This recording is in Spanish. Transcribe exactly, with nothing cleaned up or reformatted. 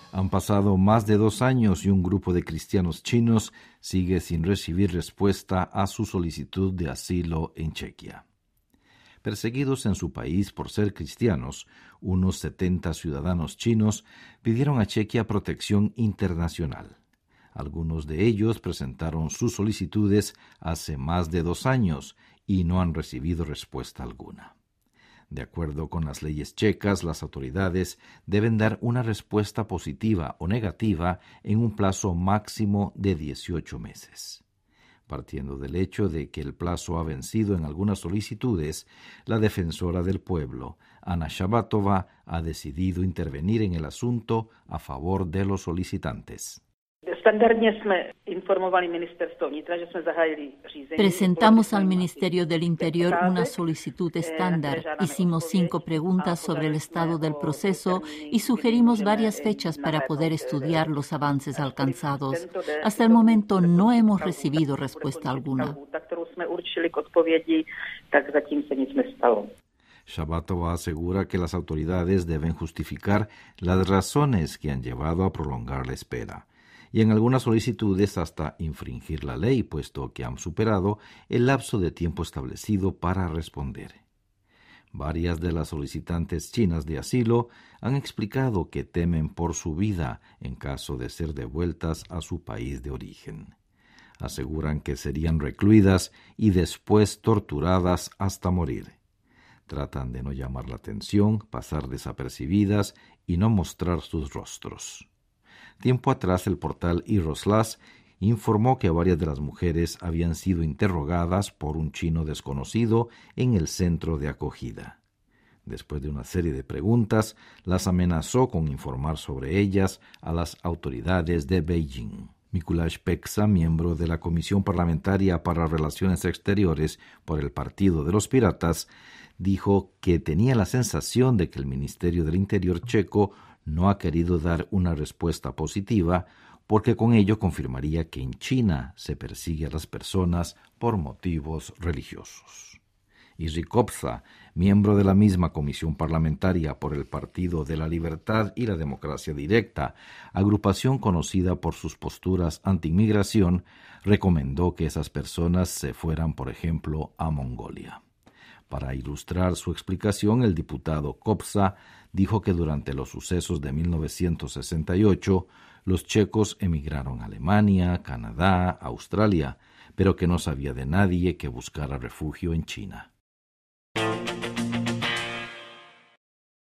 Han pasado más de dos años y un grupo de cristianos chinos sigue sin recibir respuesta a su solicitud de asilo en Chequia. Perseguidos en su país por ser cristianos, unos setenta ciudadanos chinos pidieron a Chequia protección internacional. Algunos de ellos presentaron sus solicitudes hace más de dos años y no han recibido respuesta alguna. De acuerdo con las leyes checas, las autoridades deben dar una respuesta positiva o negativa en un plazo máximo de dieciocho meses. Partiendo del hecho de que el plazo ha vencido en algunas solicitudes, la defensora del pueblo, Anna Shabatova, ha decidido intervenir en el asunto a favor de los solicitantes. Presentamos al Ministerio del Interior una solicitud estándar, hicimos cinco preguntas sobre el estado del proceso y sugerimos varias fechas para poder estudiar los avances alcanzados. Hasta el momento no hemos recibido respuesta alguna. Shabatova asegura que las autoridades deben justificar las razones que han llevado a prolongar la espera, y en algunas solicitudes hasta infringir la ley, puesto que han superado el lapso de tiempo establecido para responder. Varias de las solicitantes chinas de asilo han explicado que temen por su vida en caso de ser devueltas a su país de origen. Aseguran que serían recluidas y después torturadas hasta morir. Tratan de no llamar la atención, pasar desapercibidas y no mostrar sus rostros. Tiempo atrás, el portal Iroslas informó que varias de las mujeres habían sido interrogadas por un chino desconocido en el centro de acogida. Después de una serie de preguntas, las amenazó con informar sobre ellas a las autoridades de Beijing. Mikuláš Peksa, miembro de la Comisión Parlamentaria para Relaciones Exteriores por el Partido de los Piratas, dijo que tenía la sensación de que el Ministerio del Interior checo no ha querido dar una respuesta positiva porque con ello confirmaría que en China se persigue a las personas por motivos religiosos. Jiří Kobza, miembro de la misma comisión parlamentaria por el Partido de la Libertad y la Democracia Directa, agrupación conocida por sus posturas anti-inmigración, recomendó que esas personas se fueran, por ejemplo, a Mongolia. Para ilustrar su explicación, el diputado Kobza dijo que durante los sucesos de mil novecientos sesenta y ocho, los checos emigraron a Alemania, Canadá, Australia, pero que no sabía de nadie que buscara refugio en China.